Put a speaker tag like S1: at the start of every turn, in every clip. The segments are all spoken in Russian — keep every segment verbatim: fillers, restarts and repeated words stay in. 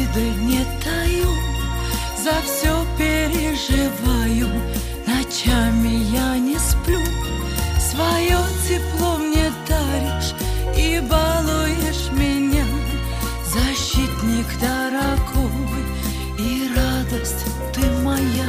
S1: обиды не таю, за все переживаю, ночами я не сплю. Свое тепло мне даришь и балуешь меня, защитник дорогой и радость ты моя.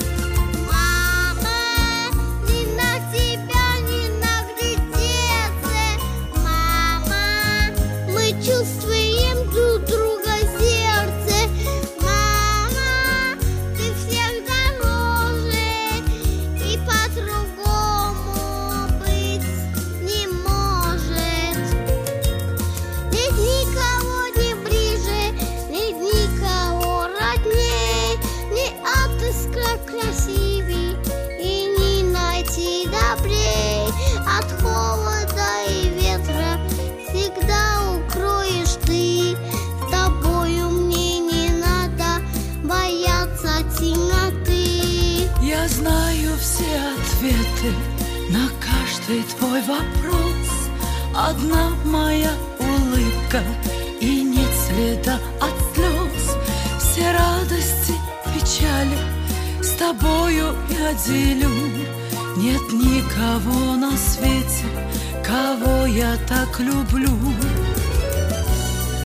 S2: Чувствуем друг друга сердце. Мама, ты всех дороже, и по-другому быть не может. Нет никого не ближе, нет никого родней, не отыскать красивей и не найти добрей. От холода и ветра всегда укроешь ты, с тобою мне не надо бояться темноты.
S1: Я знаю все ответы на каждый твой вопрос. Одна моя улыбка и нет следа от слез. Все радости, печали с тобою я делю. Нет никого на свете, кого я так люблю.